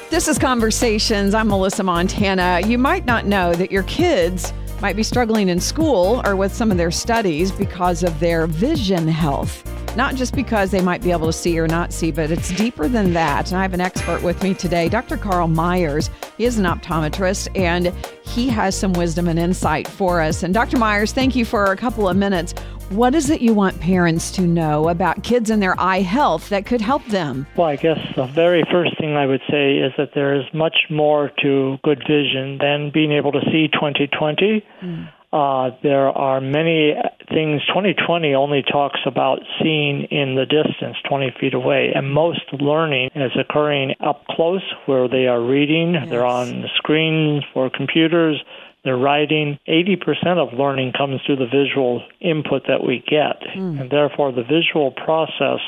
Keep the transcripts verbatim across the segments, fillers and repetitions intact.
This is Conversations. I'm Melissa Montana. You might not know that your kids might be struggling in school or with some of their studies because of their vision health. Not just because they might be able to see or not see, but it's deeper than that. And I have an expert with me today, Doctor Carl Myers. He is an optometrist, and he has some wisdom and insight for us. And Doctor Myers, thank you for a couple of minutes. What is it you want parents to know about kids and their eye health that could help them? Well, I guess the very first thing I would say is that there is much more to good vision than being able to see twenty twenty. Mm. Uh, there are many things. twenty twenty only talks about seeing in the distance, twenty feet away, and most learning is occurring up close where they are reading. Yes. They're on the screens for computers. They're writing. eighty percent of learning comes through the visual input that we get, mm. and therefore the visual process,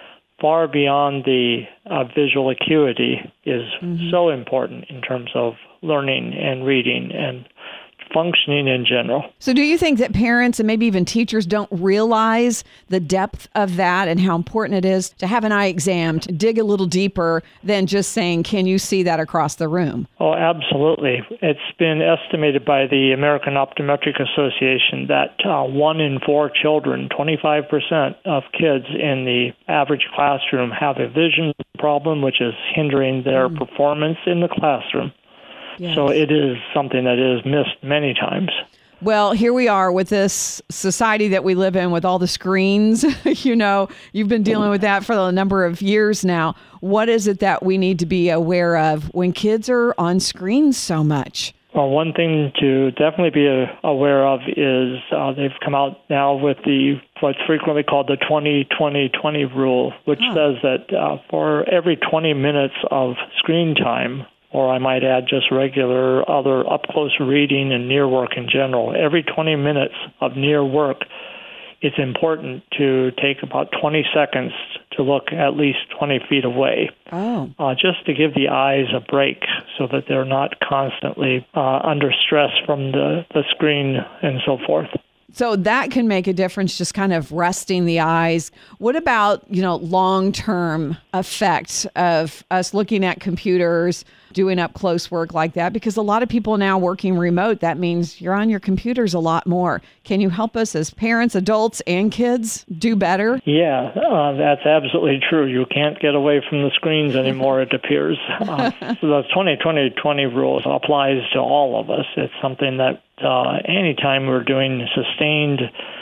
far beyond the uh, visual acuity, is mm-hmm. so important in terms of learning and reading and functioning in general. So do you think that parents and maybe even teachers don't realize the depth of that and how important it is to have an eye exam, to dig a little deeper than just saying, can you see that across the room? Oh, absolutely. It's been estimated by the American Optometric Association that uh, one in four children, twenty-five percent of kids in the average classroom have a vision problem, which is hindering their mm. performance in the classroom. Yes. So it is something that is missed many times. Well, here we are with this society that we live in with all the screens. You know, you've been dealing with that for a number of years now. What is it that we need to be aware of when kids are on screens so much? Well, one thing to definitely be aware of is uh, they've come out now with the what's frequently called the twenty twenty twenty rule, which huh. says that uh, for every twenty minutes of screen time, or I might add just regular other up-close reading and near work in general, every twenty minutes of near work, it's important to take about twenty seconds to look at least twenty feet away, oh. uh, just to give the eyes a break so that they're not constantly uh, under stress from the, the screen and so forth. So that can make a difference, just kind of resting the eyes. What about, you know, long-term effects of us looking at computers, doing up close work like that? Because a lot of people now working remote, that means you're on your computers a lot more. Can you help us as parents, adults, and kids do better? Yeah, uh, that's absolutely true. You can't get away from the screens anymore, it appears. Uh, so the twenty twenty twenty rule applies to all of us. It's something that uh, anytime we're doing sustained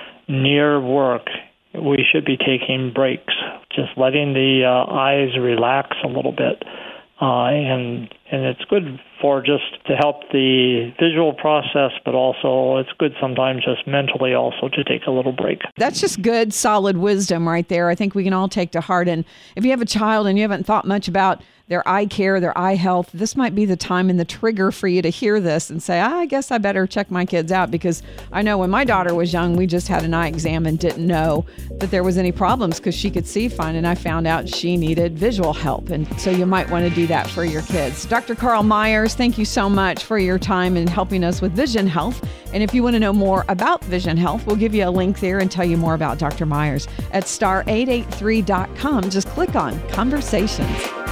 near work, we should be taking breaks, just letting the uh, eyes relax a little bit. Uh, and and it's good for just to help the visual process, but also it's good sometimes just mentally also to take a little break. That's just good, solid wisdom right there. I think we can all take to heart. And if you have a child and you haven't thought much about their eye care, their eye health, this might be the time and the trigger for you to hear this and say, I guess I better check my kids out, because I know when my daughter was young, we just had an eye exam and didn't know that there was any problems because she could see fine, and I found out she needed visual help. And so you might want to do that for your kids. Doctor Carl Myers, thank you so much for your time and helping us with vision health. And if you want to know more about vision health, we'll give you a link there and tell you more about Doctor Myers at star eight eight three dot com. Just click on Conversations.